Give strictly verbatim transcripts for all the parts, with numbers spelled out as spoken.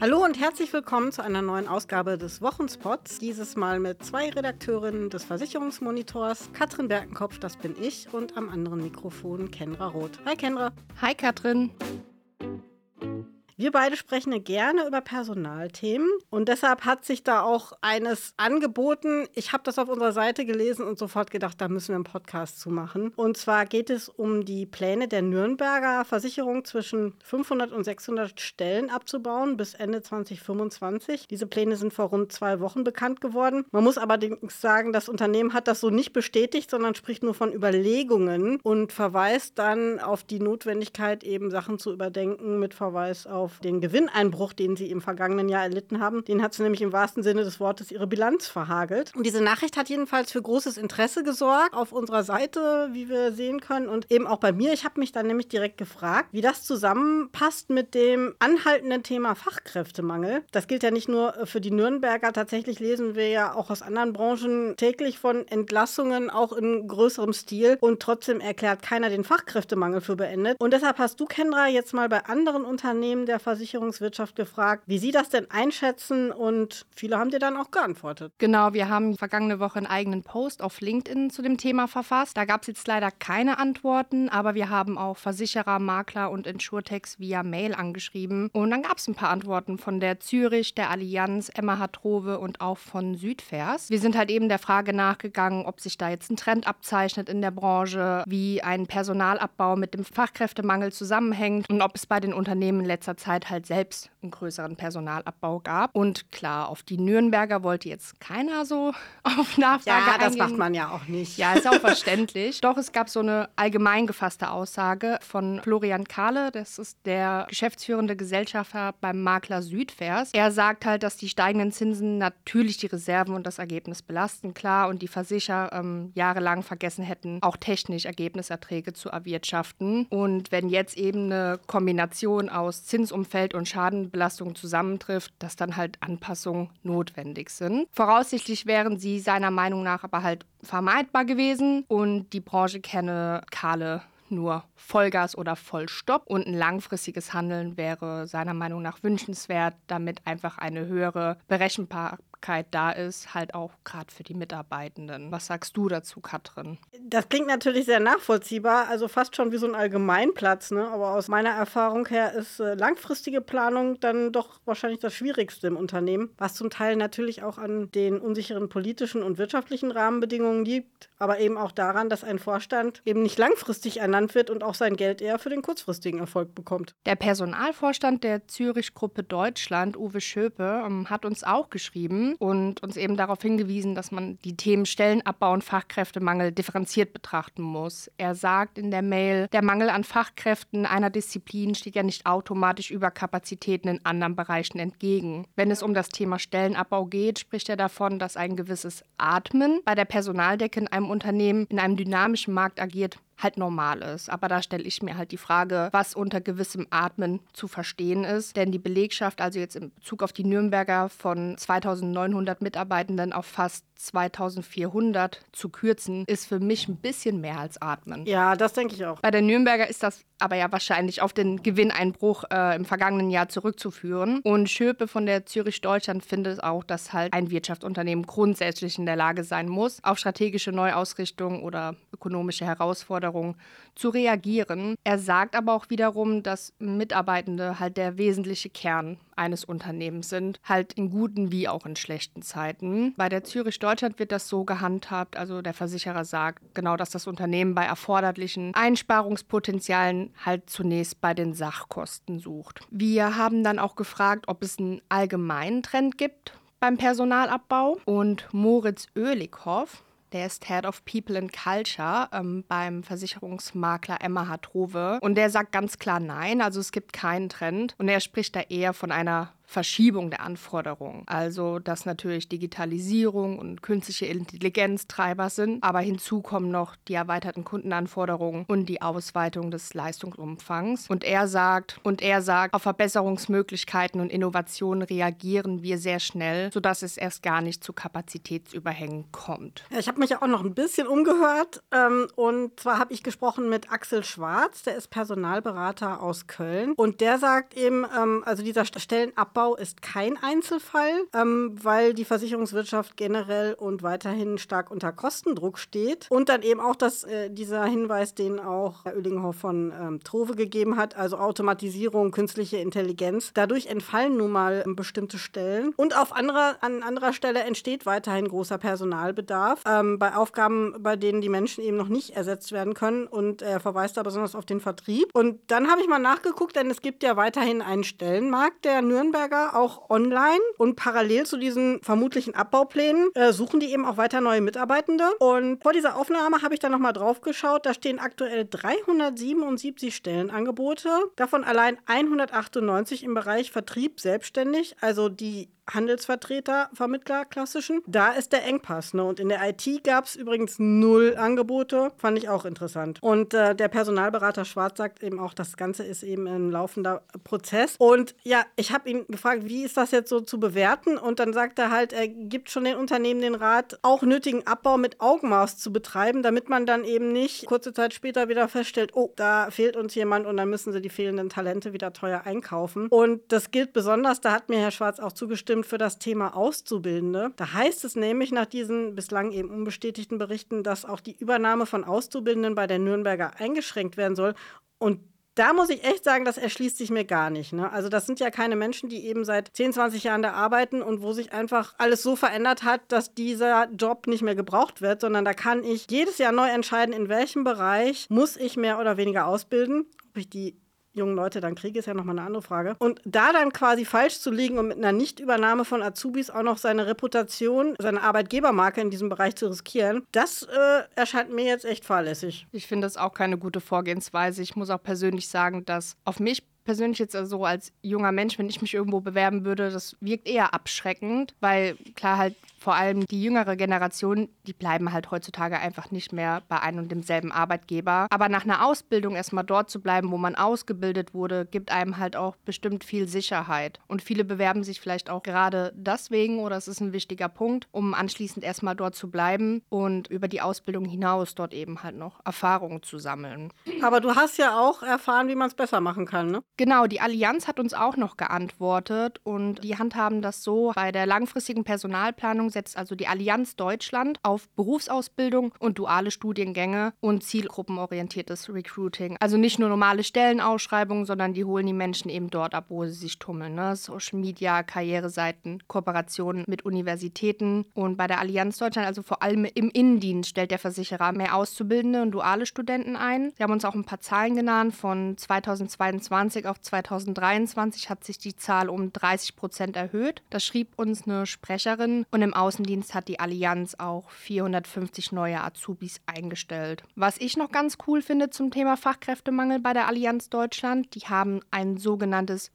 Hallo und herzlich willkommen zu einer neuen Ausgabe des Wochenspots. Dieses Mal mit zwei Redakteurinnen des Versicherungsmonitors, Katrin Berkenkopf, das bin ich, und am anderen Mikrofon Kendra Roth. Hi Kendra. Hi Katrin. Wir beide sprechen ja gerne über Personalthemen und deshalb hat sich da auch eines angeboten. Ich habe das auf unserer Seite gelesen und sofort gedacht, da müssen wir einen Podcast zu machen. Und zwar geht es um die Pläne der Nürnberger Versicherung, zwischen fünfhundert und sechshundert Stellen abzubauen bis Ende zwanzig fünfundzwanzig. Diese Pläne sind vor rund zwei Wochen bekannt geworden. Man muss allerdings sagen, das Unternehmen hat das so nicht bestätigt, sondern spricht nur von Überlegungen und verweist dann auf die Notwendigkeit, eben Sachen zu überdenken mit Verweis auf auf den Gewinneinbruch, den sie im vergangenen Jahr erlitten haben. Den hat sie nämlich im wahrsten Sinne des Wortes ihre Bilanz verhagelt. Und diese Nachricht hat jedenfalls für großes Interesse gesorgt auf unserer Seite, wie wir sehen können, und eben auch bei mir. Ich habe mich dann nämlich direkt gefragt, wie das zusammenpasst mit dem anhaltenden Thema Fachkräftemangel. Das gilt ja nicht nur für die Nürnberger. Tatsächlich lesen wir ja auch aus anderen Branchen täglich von Entlassungen, auch in größerem Stil. Und trotzdem erklärt keiner den Fachkräftemangel für beendet. Und deshalb hast du, Kendra, jetzt mal bei anderen Unternehmen der der Versicherungswirtschaft gefragt, wie sie das denn einschätzen, und viele haben dir dann auch geantwortet. Genau, wir haben vergangene Woche einen eigenen Post auf LinkedIn zu dem Thema verfasst. Da gab es jetzt leider keine Antworten, aber wir haben auch Versicherer, Makler und Insurtechs via Mail angeschrieben. Und dann gab es ein paar Antworten von der Zürich, der Allianz, Emma Hartrove und auch von Südvers. Wir sind halt eben der Frage nachgegangen, ob sich da jetzt ein Trend abzeichnet in der Branche, wie ein Personalabbau mit dem Fachkräftemangel zusammenhängt und ob es bei den Unternehmen in letzter Zeit Zeit halt selbst einen größeren Personalabbau gab. Und klar, auf die Nürnberger wollte jetzt keiner so auf Nachfrage ja, eingehen. Ja, das macht man ja auch nicht. Ja, ist auch verständlich. Doch es gab so eine allgemein gefasste Aussage von Florian Kahle, das ist der geschäftsführende Gesellschafter beim Makler Südvers. Er sagt halt, dass die steigenden Zinsen natürlich die Reserven und das Ergebnis belasten, klar, und die Versicherer ähm, jahrelang vergessen hätten, auch technisch Ergebniserträge zu erwirtschaften. Und wenn jetzt eben eine Kombination aus Zins Umfeld und Schadenbelastung zusammentrifft, dass dann halt Anpassungen notwendig sind. Voraussichtlich wären sie seiner Meinung nach aber halt vermeidbar gewesen und die Branche kenne Kahle nur Vollgas oder Vollstopp, und ein langfristiges Handeln wäre seiner Meinung nach wünschenswert, damit einfach eine höhere Berechenbarkeit da ist, halt auch gerade für die Mitarbeitenden. Was sagst du dazu, Katrin? Das klingt natürlich sehr nachvollziehbar, also fast schon wie so ein Allgemeinplatz, ne? Aber aus meiner Erfahrung her ist äh, langfristige Planung dann doch wahrscheinlich das Schwierigste im Unternehmen, was zum Teil natürlich auch an den unsicheren politischen und wirtschaftlichen Rahmenbedingungen liegt, aber eben auch daran, dass ein Vorstand eben nicht langfristig ernannt wird und auch sein Geld eher für den kurzfristigen Erfolg bekommt. Der Personalvorstand der Zürich-Gruppe Deutschland, Uwe Schöpe, ähm, hat uns auch geschrieben und uns eben darauf hingewiesen, dass man die Themen Stellenabbau und Fachkräftemangel differenziert betrachten muss. Er sagt in der Mail, der Mangel an Fachkräften einer Disziplin steht ja nicht automatisch Überkapazitäten in anderen Bereichen entgegen. Wenn es um das Thema Stellenabbau geht, spricht er davon, dass ein gewisses Atmen bei der Personaldecke in einem Unternehmen in einem dynamischen Markt agiert, halt normal ist. Aber da stelle ich mir halt die Frage, was unter gewissem Atmen zu verstehen ist. Denn die Belegschaft, also jetzt in Bezug auf die Nürnberger, von zweitausendneunhundert Mitarbeitenden auf fast zweitausendvierhundert zu kürzen, ist für mich ein bisschen mehr als Atmen. Ja, das denke ich auch. Bei der Nürnberger ist das aber ja wahrscheinlich auf den Gewinneinbruch äh, im vergangenen Jahr zurückzuführen. Und Schöpe von der Zürich Deutschland findet auch, dass halt ein Wirtschaftsunternehmen grundsätzlich in der Lage sein muss, auf strategische Neuausrichtung oder ökonomische Herausforderungen zu reagieren. Er sagt aber auch wiederum, dass Mitarbeitende halt der wesentliche Kern eines Unternehmens sind, halt in guten wie auch in schlechten Zeiten. Bei der Zürich Deutschland wird das so gehandhabt, also der Versicherer sagt genau, dass das Unternehmen bei erforderlichen Einsparungspotenzialen halt zunächst bei den Sachkosten sucht. Wir haben dann auch gefragt, ob es einen allgemeinen Trend gibt beim Personalabbau, und Moritz Oehlichhoff, der ist Head of People and Culture ähm, beim Versicherungsmakler Emma Hartrove. Und der sagt ganz klar nein, also es gibt keinen Trend. Und er spricht da eher von einer Verschiebung der Anforderungen. Also, dass natürlich Digitalisierung und künstliche Intelligenz Treiber sind, aber hinzu kommen noch die erweiterten Kundenanforderungen und die Ausweitung des Leistungsumfangs. Und er sagt, und er sagt, auf Verbesserungsmöglichkeiten und Innovationen reagieren wir sehr schnell, sodass es erst gar nicht zu Kapazitätsüberhängen kommt. Ja, ich habe mich auch noch ein bisschen umgehört. Ähm, und zwar habe ich gesprochen mit Axel Schwarz, der ist Personalberater aus Köln. Und der sagt eben, ähm, also dieser Stellenabbau, Abbau ist kein Einzelfall, ähm, weil die Versicherungswirtschaft generell und weiterhin stark unter Kostendruck steht. Und dann eben auch das, äh, dieser Hinweis, den auch Herr Oellinghoff von ähm, Trove gegeben hat, also Automatisierung, künstliche Intelligenz. Dadurch entfallen nun mal ähm, bestimmte Stellen. Und auf anderer, an anderer Stelle entsteht weiterhin großer Personalbedarf ähm, bei Aufgaben, bei denen die Menschen eben noch nicht ersetzt werden können. Und er verweist da besonders auf den Vertrieb. Und dann habe ich mal nachgeguckt, denn es gibt ja weiterhin einen Stellenmarkt der Nürnberger, auch online. Und parallel zu diesen vermutlichen Abbauplänen äh, suchen die eben auch weiter neue Mitarbeitende. Und vor dieser Aufnahme habe ich dann nochmal drauf geschaut. Da stehen aktuell dreihundertsiebenundsiebzig Stellenangebote, davon allein hundertachtundneunzig im Bereich Vertrieb selbstständig, also die Handelsvertreter, Vermittler, klassischen. Da ist der Engpass. Ne? Und in der I T gab es übrigens null Angebote. Fand ich auch interessant. Und äh, der Personalberater Schwarz sagt eben auch, das Ganze ist eben ein laufender Prozess. Und ja, ich habe ihn gefragt, wie ist das jetzt so zu bewerten? Und dann sagt er halt, er gibt schon den Unternehmen den Rat, auch nötigen Abbau mit Augenmaß zu betreiben, damit man dann eben nicht kurze Zeit später wieder feststellt, oh, da fehlt uns jemand und dann müssen sie die fehlenden Talente wieder teuer einkaufen. Und das gilt besonders, da hat mir Herr Schwarz auch zugestimmt, für das Thema Auszubildende. Da heißt es nämlich nach diesen bislang eben unbestätigten Berichten, dass auch die Übernahme von Auszubildenden bei der Nürnberger eingeschränkt werden soll. Und da muss ich echt sagen, das erschließt sich mir gar nicht. Ne? Also das sind ja keine Menschen, die eben seit zehn, zwanzig Jahren da arbeiten und wo sich einfach alles so verändert hat, dass dieser Job nicht mehr gebraucht wird, sondern da kann ich jedes Jahr neu entscheiden, in welchem Bereich muss ich mehr oder weniger ausbilden. Ob ich die jungen Leute dann kriege, ist ja nochmal eine andere Frage. Und da dann quasi falsch zu liegen und mit einer Nichtübernahme von Azubis auch noch seine Reputation, seine Arbeitgebermarke in diesem Bereich zu riskieren, das äh, erscheint mir jetzt echt fahrlässig. Ich finde das auch keine gute Vorgehensweise. Ich muss auch persönlich sagen, dass auf mich persönlich jetzt also als junger Mensch, wenn ich mich irgendwo bewerben würde, das wirkt eher abschreckend, weil klar halt vor allem die jüngere Generation, die bleiben halt heutzutage einfach nicht mehr bei einem und demselben Arbeitgeber. Aber nach einer Ausbildung erstmal dort zu bleiben, wo man ausgebildet wurde, gibt einem halt auch bestimmt viel Sicherheit. Und viele bewerben sich vielleicht auch gerade deswegen, oder es ist ein wichtiger Punkt, um anschließend erstmal dort zu bleiben und über die Ausbildung hinaus dort eben halt noch Erfahrungen zu sammeln. Aber du hast ja auch erfahren, wie man es besser machen kann, ne? Genau, die Allianz hat uns auch noch geantwortet und die handhaben das so. Bei der langfristigen Personalplanung setzt also die Allianz Deutschland auf Berufsausbildung und duale Studiengänge und zielgruppenorientiertes Recruiting. Also nicht nur normale Stellenausschreibungen, sondern die holen die Menschen eben dort ab, wo sie sich tummeln. Ne? Social Media, Karriereseiten, Kooperationen mit Universitäten. Und bei der Allianz Deutschland, also vor allem im Innendienst, stellt der Versicherer mehr Auszubildende und duale Studenten ein. Sie haben uns auch ein paar Zahlen genannt. Von zweitausendzweiundzwanzig auf zweitausenddreiundzwanzig hat sich die Zahl um dreißig Prozent erhöht. Das schrieb uns eine Sprecherin. Und im Außendienst hat die Allianz auch vierhundertfünfzig neue Azubis eingestellt. Was ich noch ganz cool finde zum Thema Fachkräftemangel bei der Allianz Deutschland, die haben ein sogenanntes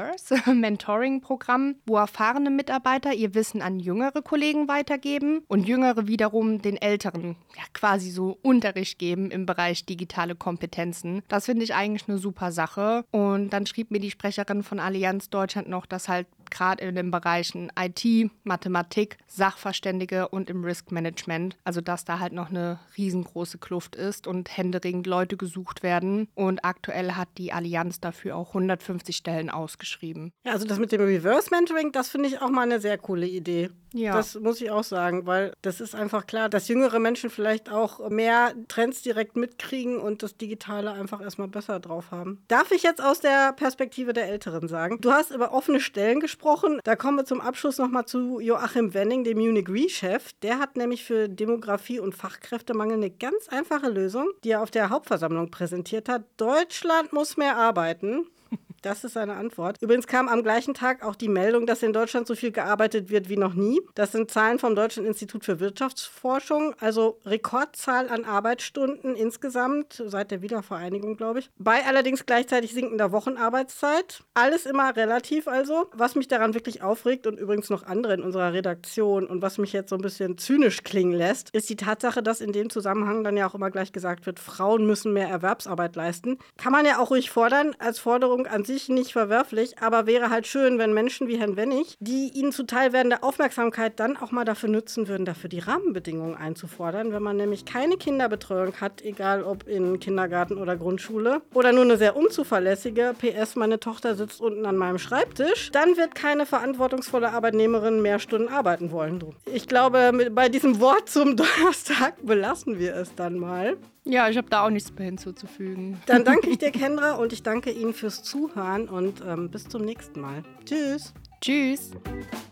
Reverse-Mentoring-Programm, wo erfahrene Mitarbeiter ihr Wissen an jüngere Kollegen weitergeben und jüngere wiederum den älteren ja, quasi so Unterricht geben im Bereich digitale Kompetenzen. Das finde ich eigentlich eine super Sache. Und dann schrieb mir die Sprecherin von Allianz Deutschland noch, dass halt gerade in den Bereichen I T, Mathematik, Sachverständige und im Risk Management, also dass da halt noch eine riesengroße Kluft ist und händeringend Leute gesucht werden. Und aktuell hat die Allianz dafür auch hundertfünfzig Stellen ausgeschrieben. Ja, also das mit dem Reverse Mentoring, das finde ich auch mal eine sehr coole Idee. Ja. Das muss ich auch sagen, weil das ist einfach klar, dass jüngere Menschen vielleicht auch mehr Trends direkt mitkriegen und das Digitale einfach erstmal besser drauf haben. Darf ich jetzt aus der Perspektive der Älteren sagen? Du hast über offene Stellen gesprochen. Da kommen wir zum Abschluss nochmal zu Joachim Wenning, dem Munich Re-Chef. Der hat nämlich für Demografie und Fachkräftemangel eine ganz einfache Lösung, die er auf der Hauptversammlung präsentiert hat. Deutschland muss mehr arbeiten. Das ist seine Antwort. Übrigens kam am gleichen Tag auch die Meldung, dass in Deutschland so viel gearbeitet wird wie noch nie. Das sind Zahlen vom Deutschen Institut für Wirtschaftsforschung, also Rekordzahl an Arbeitsstunden insgesamt, seit der Wiedervereinigung, glaube ich. Bei allerdings gleichzeitig sinkender Wochenarbeitszeit. Alles immer relativ also. Was mich daran wirklich aufregt und übrigens noch andere in unserer Redaktion und was mich jetzt so ein bisschen zynisch klingen lässt, ist die Tatsache, dass in dem Zusammenhang dann ja auch immer gleich gesagt wird, Frauen müssen mehr Erwerbsarbeit leisten. Kann man ja auch ruhig fordern, als Forderung an sich sich nicht verwerflich, aber wäre halt schön, wenn Menschen wie Herrn Wennig, die ihnen zuteil werdende Aufmerksamkeit dann auch mal dafür nutzen würden, dafür die Rahmenbedingungen einzufordern, wenn man nämlich keine Kinderbetreuung hat, egal ob in Kindergarten oder Grundschule, oder nur eine sehr unzuverlässige, P S, meine Tochter sitzt unten an meinem Schreibtisch, dann wird keine verantwortungsvolle Arbeitnehmerin mehr Stunden arbeiten wollen. Ich glaube, mit, bei diesem Wort zum Donnerstag belassen wir es dann mal. Ja, ich habe da auch nichts mehr hinzuzufügen. Dann danke ich dir, Kendra, und ich danke Ihnen fürs Zuhören und ähm, bis zum nächsten Mal. Tschüss. Tschüss.